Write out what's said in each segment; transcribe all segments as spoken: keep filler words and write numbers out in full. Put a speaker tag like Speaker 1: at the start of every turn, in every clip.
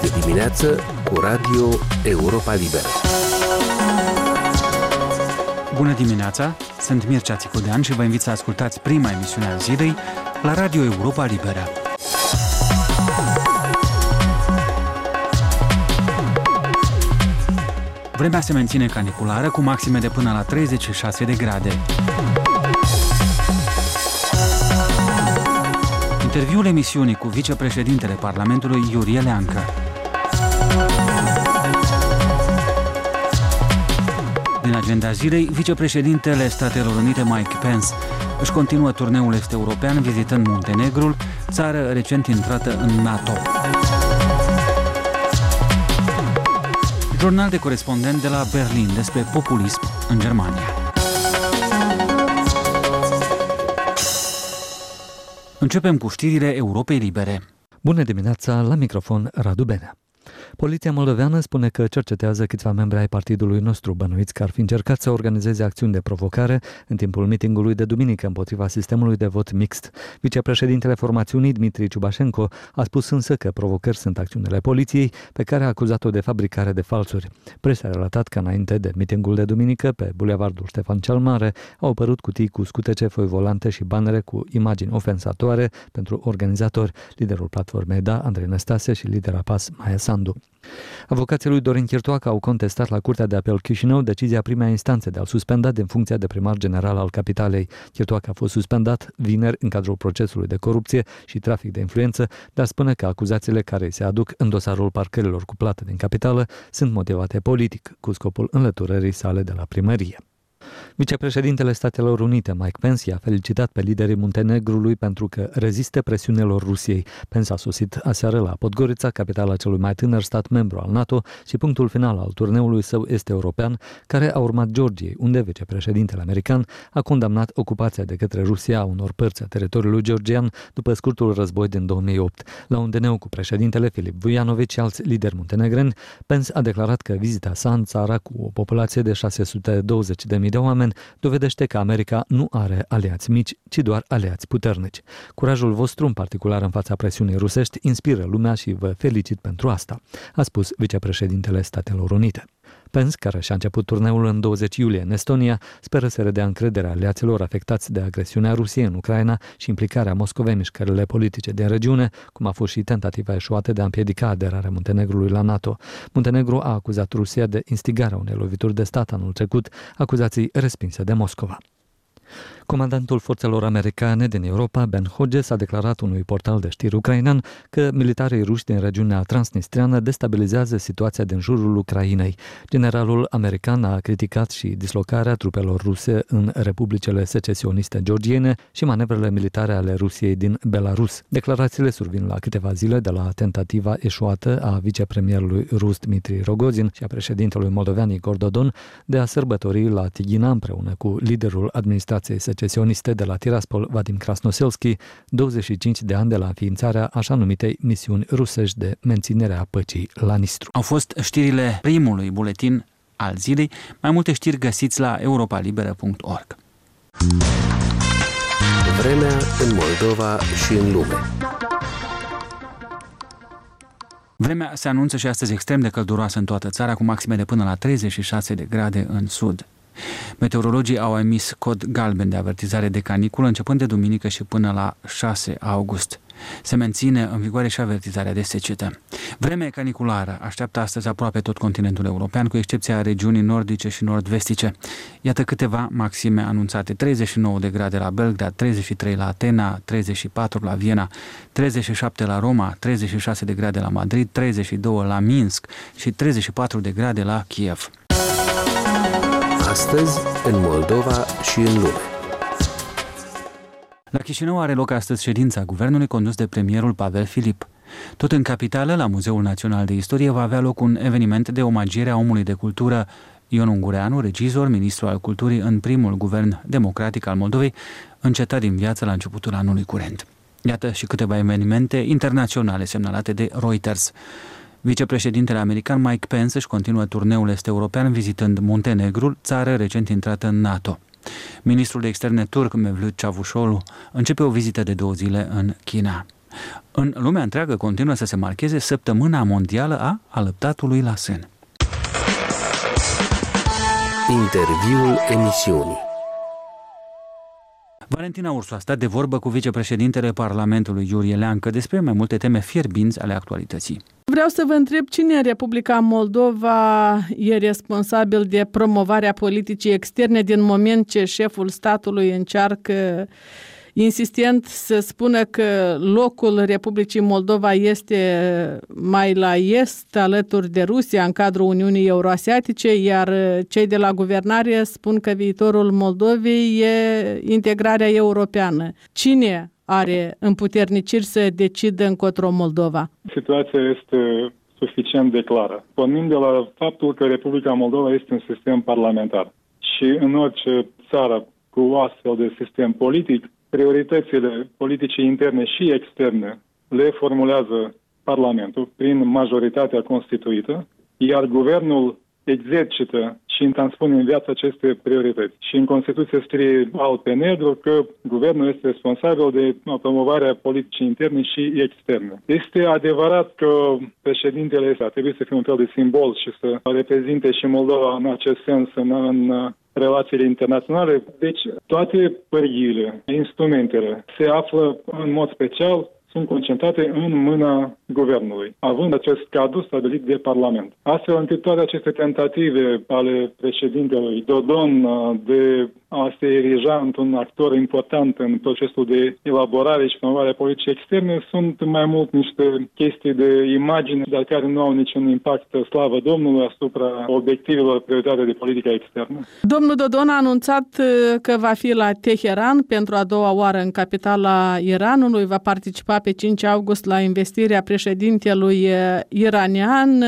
Speaker 1: de dimineață cu Radio Europa Liberă.
Speaker 2: Bună dimineața, sunt Mircea Țicodean și vă invit să ascultați prima emisiune a zilei la Radio Europa Liberă. Vremea se menține caniculară cu maxime de până la treizeci și șase de grade. Interviul emisiunii cu vicepreședintele Parlamentului Iurie Leancă. Din agenda zilei, vicepreședintele Statelor Unite Mike Pence își continuă turneul est-european vizitând Muntenegrul, țară recent intrată în NATO. Jurnal de corespondent de la Berlin despre populism în Germania. Începem cu știrile Europei Libere.
Speaker 3: Bună dimineața, la microfon Radu Benea. Poliția moldoveană spune că cercetează câțiva membri ai partidului nostru bănuiți că ar fi încercat să organizeze acțiuni de provocare în timpul mitingului de duminică împotriva sistemului de vot mixt. Vicepreședintele formațiunii Dmitri Ciubașenko a spus însă că provocări sunt acțiunile poliției, pe care a acuzat-o de fabricare de falsuri. Presa a relatat că înainte de mitingul de duminică pe bulevardul Ștefan cel Mare au apărut cutii cu scutece, foi volante și banere cu imagini ofensatoare pentru organizatori, liderul platformei Da, Andrei Năstase, și lidera P A S, Maia Sandu. Avocații lui Dorin Chirtoacă au contestat la Curtea de Apel Chișinău decizia primei instanțe de a-l suspenda din funcția de primar general al capitalei. Chirtoacă a fost suspendat vineri în cadrul procesului de corupție și trafic de influență, dar spune că acuzațiile care se aduc în dosarul parcărilor cu plată din capitală sunt motivate politic, cu scopul înlăturării sale de la primărie. Vicepreședintele Statelor Unite, Mike Pence, i-a felicitat pe liderii Muntenegrului pentru că rezistă presiunilor Rusiei. Pence a sosit aseară la Podgorița, capitala celui mai tânăr stat membru al NATO și punctul final al turneului său este european, care a urmat Georgiei, unde vicepreședintele american a condamnat ocupația de către Rusia a unor părți a teritoriului georgian după scurtul război din două mii opt. La un dineu cu președintele Filip Vujanović și alți lideri muntenegreni, Pence a declarat că vizita sa în țara cu o populație de șase sute douăzeci de mii de oameni dovedește că America nu are aliați mici, ci doar aliați puternici. Curajul vostru, în particular în fața presiunii rusești, inspiră lumea și vă felicit pentru asta, a spus vicepreședintele Statelor Unite. Pence, care și-a început turneul în douăzeci iulie în Estonia, speră să redea încrederea aliaților afectați de agresiunea Rusiei în Ucraina și implicarea Moscovei în mișcările politice din regiune, cum a fost și tentativa eșuată de a împiedica aderarea Muntenegrului la NATO. Muntenegru a acuzat Rusia de instigarea unei lovituri de stat anul trecut, acuzații respinse de Moscova. Comandantul forțelor americane din Europa, Ben Hodges, a declarat unui portal de știri ucrainean că militarii ruși din regiunea transnistriană destabilizează situația din jurul Ucrainei. Generalul american a criticat și dislocarea trupelor ruse în republicile secesioniste georgiene și manevrele militare ale Rusiei din Belarus. Declarațiile survin la câteva zile de la tentativa eșuată a vicepremierului rus Dmitri Rogozin și a președintelui moldovean Igor Dodon de a sărbători la Tighina împreună cu liderul administrației secesioniste de la Tiraspol, Vadim Krasnoselski, douăzeci și cinci de ani de la înființarea așa numitei misiuni rusești de menținere a păcii la Nistru.
Speaker 2: Au fost știrile primului buletin al zilei. Mai multe știri găsiți la europalibera punct org.
Speaker 1: Vremea în Moldova și în lume.
Speaker 2: Vremea se anunță și astăzi extrem de călduroasă în toată țara, cu maxime de până la treizeci și șase de grade în sud. Meteorologii au emis cod galben de avertizare de caniculă începând de duminică și până la șase august. Se menține în vigoare și avertizarea de secetă. Vremea caniculară așteaptă astăzi aproape tot continentul european, cu excepția regiunii nordice și nord-vestice. Iată câteva maxime anunțate: treizeci și nouă de grade la Belgrad, treizeci și trei la Atena, treizeci și patru la Viena, treizeci și șapte la Roma, treizeci și șase de grade la Madrid, treizeci și doi la Minsk și treizeci și patru de grade la Kiev.
Speaker 1: Astăzi, în Moldova și în lume.
Speaker 2: La Chișinău are loc astăzi ședința guvernului condus de premierul Pavel Filip. Tot în capitală, la Muzeul Național de Istorie, va avea loc un eveniment de omagiere a omului de cultură Ion Ungureanu, regizor, ministru al culturii în primul guvern democratic al Moldovei, încetat din viață la începutul anului curent. Iată și câteva evenimente internaționale semnalate de Reuters. Vicepreședintele american Mike Pence își continuă turneul est-european vizitând Muntenegrul, țară recent intrată în NATO. Ministrul de externe turc Mevlut Cavusoglu începe o vizită de două zile în China. În lumea întreagă continuă să se marcheze Săptămâna Mondială a Alăptatului la Sân.
Speaker 1: Interviul emisiunii.
Speaker 2: Valentina Ursu a stat de vorbă cu vicepreședintele Parlamentului Iurie Leancă despre mai multe teme fierbinți ale actualității.
Speaker 4: Vreau să vă întreb cine în Republica Moldova e responsabil de promovarea politicii externe din moment ce șeful statului încearcă insistent să spună că locul Republicii Moldova este mai la est, alături de Rusia, în cadrul Uniunii Euroasiatice, iar cei de la guvernare spun că viitorul Moldovei e integrarea europeană. Cine are împuterniciri să decidă încotro Moldova?
Speaker 5: Situația este suficient de clară. Pornind de la faptul că Republica Moldova este un sistem parlamentar și în orice țară cu astfel de sistem politic, prioritățile politice interne și externe le formulează Parlamentul prin majoritatea constituită, iar guvernul exercită și transpune în viață aceste priorități. Și în Constituție scrie alb pe negru că guvernul este responsabil de promovarea politicii interne și externe. Este adevărat că președintele este, trebuie să fie un fel de simbol și să reprezinte și Moldova în acest sens în, în relațiile internaționale. Deci toate pârghiile, instrumentele se află în mod special, sunt concentrate în mâna guvernului, având acest cadru stabilit de Parlament. Astfel încât toate aceste tentative ale președintelui Dodon de a se erija într-un actor important în procesul de elaborare și promovare a politicii externe sunt mai mult niște chestii de imagine, dar care nu au niciun impact, slavă Domnului, asupra obiectivelor prioritare de politică externă.
Speaker 4: Domnul Dodon a anunțat că va fi la Teheran pentru a doua oară în capitala Iranului, va participa pe cinci august la investirea președintelui iranian.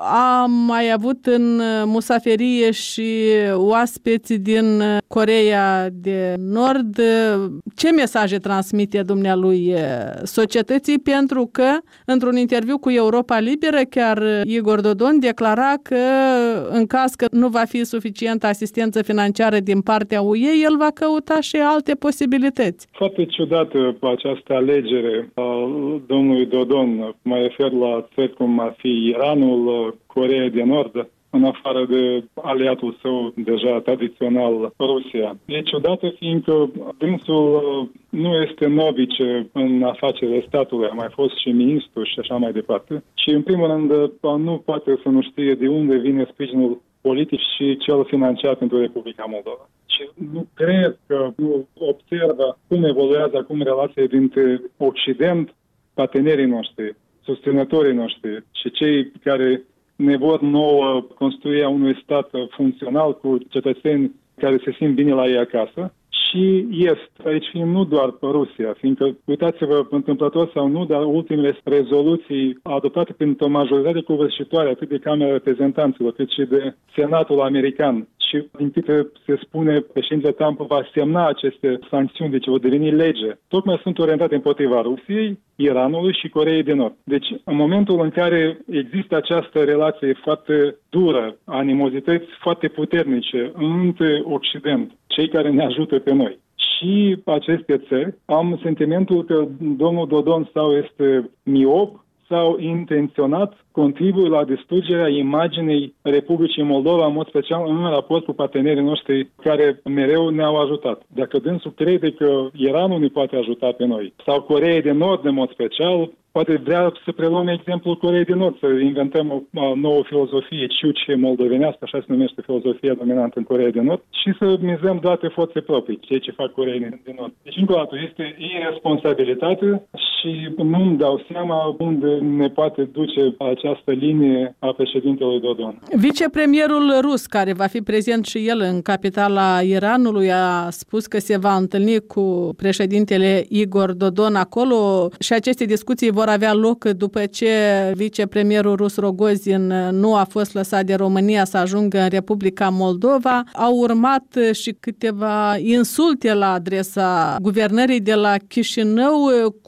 Speaker 4: A mai avut în musaferie și oaspeți din Coreea de Nord. Ce mesaje transmite dumnealui societății? Pentru că, într-un interviu cu Europa Liberă, chiar Igor Dodon declara că în caz că nu va fi suficientă asistență financiară din partea U E, el va căuta și alte posibilități.
Speaker 5: Foarte ciudată această alegere a domnului Dodon. Mă refer la țări cum ar fi Iranul, Coreea de Nord, în afară de aliatul său deja tradițional, Rusia. E ciudată fiindcă dânsul nu este novice în afacerile statului, a mai fost și ministru și așa mai departe. Și în primul rând nu poate să nu știe de unde vine sprijinul politic și cel financiar pentru Republica Moldova. Și nu cred că nu observă cum evoluează acum relațiile dintre Occident, partenerii noștri, susținătorii noștri și cei care ne vor nouă construirea unui stat funcțional cu cetățeni care se simt bine la ei acasă. Și est, aici fiind nu doar pe Rusia, fiindcă, uitați-vă, întâmplător sau nu, dar ultimele rezoluții adoptate printr-o majoritate covârșitoare atât de Camera Reprezentanților, cât și de Senatul American. Și, din câte se spune, președintele Trump va semna aceste sancțiuni, deci vor deveni lege. Tocmai sunt orientate împotriva Rusiei, Iranului și Coreei de Nord. Deci, în momentul în care există această relație foarte dură, animozități foarte puternice între Occident, cei care ne ajută pe noi, și aceste țări, am sentimentul că domnul Dodon sau este miop sau intenționat contribuie la distrugerea imaginii Republicii Moldova, în mod special în raport cu partenerii noștri care mereu ne-au ajutat. Dacă dânsul crede că Iranul ne poate ajuta pe noi, sau Coreea de Nord, în mod special, poate vrea să preluăm exemplul Coreei de Nord, să inventăm o nouă filozofie ciuce moldovenească, așa se numește filozofia dominantă în Coreea de Nord, și să mizăm doar pe forțe proprii, ceea ce fac Coreei de Nord. Deci, încă o dată, este irresponsabilitate și nu-mi dau seama unde ne poate duce această linie a președintelui Dodon.
Speaker 4: Vicepremierul rus, care va fi prezent și el în capitala Iranului, a spus că se va întâlni cu președintele Igor Dodon acolo și aceste discuții vor avea loc după ce vicepremierul rus Rogozin nu a fost lăsat de România să ajungă în Republica Moldova. Au urmat și câteva insulte la adresa guvernării de la Chișinău. Cum vor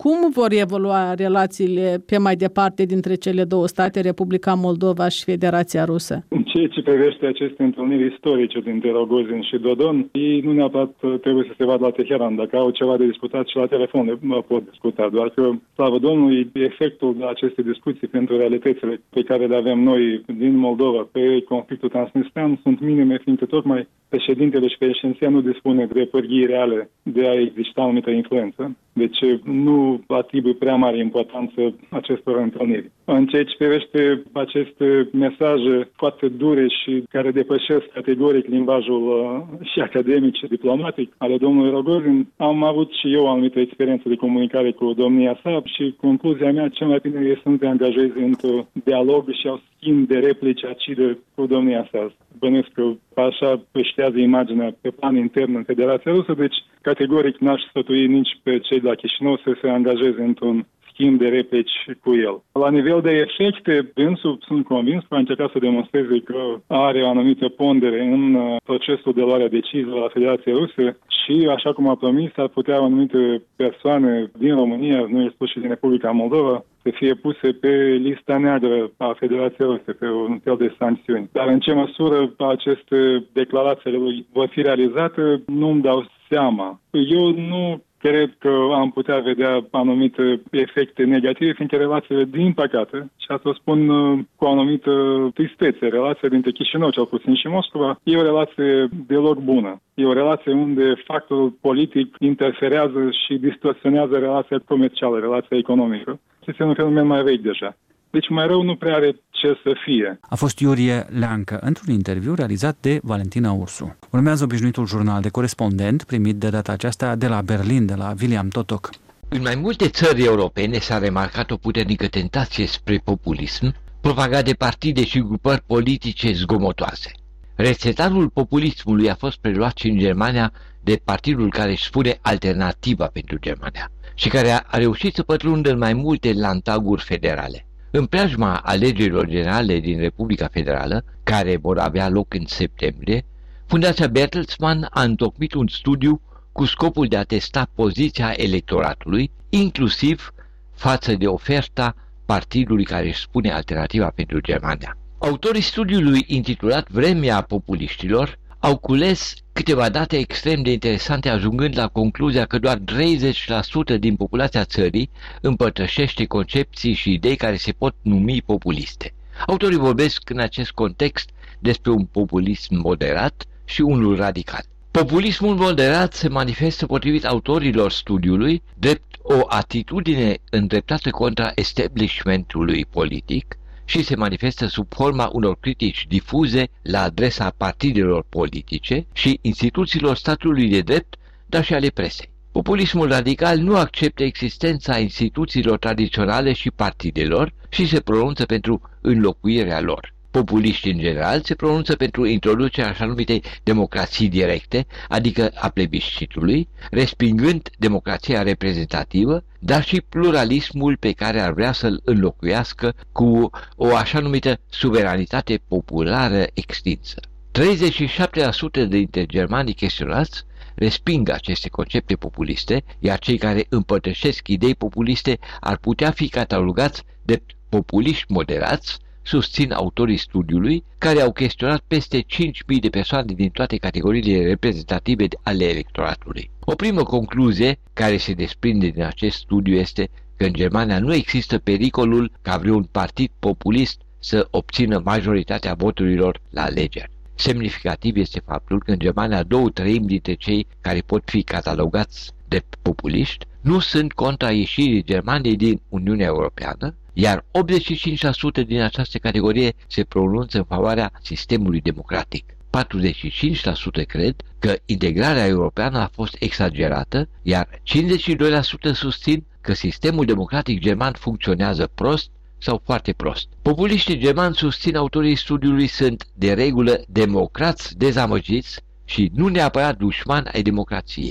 Speaker 4: vor evolua relațiile pe mai departe dintre cele două state, Republica Moldova și Federația Rusă?
Speaker 5: În ceea ce privește aceste întâlniri istorice dintre Rogozin și Dodon, ei nu neapărat trebuie să se vadă la Teheran. Dacă au ceva de discutat și la telefon pot discuta, doar că, slavă Domnului, efectul acestei discuții pentru realitățile pe care le avem noi din Moldova pe conflictul transnistrean sunt minime, fiindcă tocmai președintele și președinția nu dispune de pârghii reale de a exista o anumită influență. Deci nu atribuie prea mare importanță acestor întâlniri. În ceea ce privește aceste mesaje foarte dure și care depășesc categoric limbajul uh, și academic și diplomatic ale domnului Rogozin, am avut și eu o anumită experiență de comunicare cu domnia sa și concluzia mea cel mai bine este să nu te angajezi într-un dialog și o schimb de replici acide cu domnia sa. Bănesc că așa peștează imaginea pe plan intern în Federația Rusă, deci categoric n-aș sfătui nici pe cei de la Chișinău să se angajeze într-un schimb de replici cu el. La nivel de efecte, dânsul sunt convins că a încercat să demonstreze că are o anumită pondere în procesul de luare a deciziilor la Federația Rusă și, așa cum a promis, ar putea anumite persoane din România, nu e spus și din Republica Moldova, să fie puse pe lista neagră a Federației Ruse, pe un fel de sancțiuni. Dar în ce măsură aceste declarații lui vor fi realizate, nu-mi dau seama. Eu nu cred că am putea vedea anumite efecte negative, fiindcă relațiile, din păcate, și asta o spun cu o anumită tristețe, relația dintre Chișinău, cel puțin, și Moscova, e o relație deloc bună. E o relație unde factorul politic interferează și distorsionează relația comercială, relația economică. Este un fenomen mai vechi deja. Deci mai rău nu prea are ce să fie.
Speaker 2: A fost Iurie Leancă, într-un interviu realizat de Valentina Ursu. Urmează obișnuitul jurnal de corespondent, primit de data aceasta de la Berlin, de la William Totok.
Speaker 6: În mai multe țări europene s-a remarcat o puternică tentație spre populism, propagat de partide și grupări politice zgomotoase. Rețetarul populismului a fost preluat și în Germania de partidul care își spune Alternativa pentru Germania și care a reușit să pătrundă în mai multe landtaguri federale. În preajma alegerilor generale din Republica Federală, care vor avea loc în septembrie, Fundația Bertelsmann a întocmit un studiu cu scopul de a testa poziția electoratului, inclusiv față de oferta partidului care își spune Alternativa pentru Germania. Autorii studiului, intitulat Vremea populiștilor, au cules câteva date extrem de interesante, ajungând la concluzia că doar treizeci la sută din populația țării împărtășește concepții și idei care se pot numi populiste. Autorii vorbesc în acest context despre un populism moderat și unul radical. Populismul moderat se manifestă, potrivit autorilor studiului, drept o atitudine îndreptată contra establishmentului politic și se manifestă sub forma unor critici difuze la adresa partidelor politice și instituțiilor statului de drept, dar și ale presei. Populismul radical nu acceptă existența instituțiilor tradiționale și partidelor și se pronunță pentru înlocuirea lor. Populiștii în general se pronunță pentru introducerea așa numitei democrații directe, adică a plebiscitului, respingând democrația reprezentativă, dar și pluralismul pe care ar vrea să-l înlocuiască cu o așa numită suveranitate populară extinsă. treizeci și șapte la sută dintre germanii chestionați resping aceste concepte populiste, iar cei care împărtășesc idei populiste ar putea fi catalogați de populiști moderați, susțin autorii studiului, care au chestionat peste cinci mii de persoane din toate categoriile reprezentative ale electoratului. O primă concluzie care se desprinde din acest studiu este că în Germania nu există pericolul ca vreun partid populist să obțină majoritatea voturilor la alegeri. Semnificativ este faptul că în Germania două treimi dintre cei care pot fi catalogați de populiști nu sunt contra ieșirii Germaniei din Uniunea Europeană, iar optzeci și cinci la sută din această categorie se pronunță în favoarea sistemului democratic. patruzeci și cinci la sută cred că integrarea europeană a fost exagerată, iar cincizeci și doi la sută susțin că sistemul democratic german funcționează prost sau foarte prost. Populiștii germani, susțin autorii studiului, sunt de regulă democrați dezamăgiți și nu neapărat dușmani ai democrației.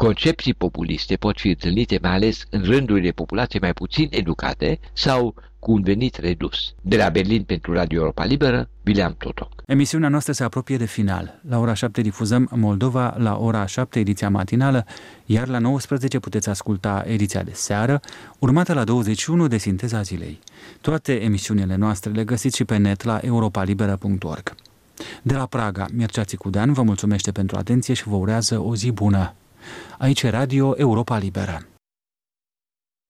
Speaker 6: Concepții populiste pot fi întâlnite mai ales în rândurile populației mai puțin educate sau cu un venit redus. De la Berlin pentru Radio Europa Liberă, Bileam Totoc.
Speaker 2: Emisiunea noastră se apropie de final. La ora șapte difuzăm Moldova, la ora șapte ediția matinală, iar la nouăsprezece puteți asculta ediția de seară, urmată la douăzeci și unu de Sinteza Zilei. Toate emisiunile noastre le găsiți și pe net la europa liberă punct org. De la Praga, Mircea Țicudean vă mulțumește pentru atenție și vă urează o zi bună. Aici e Radio Europa Liberă.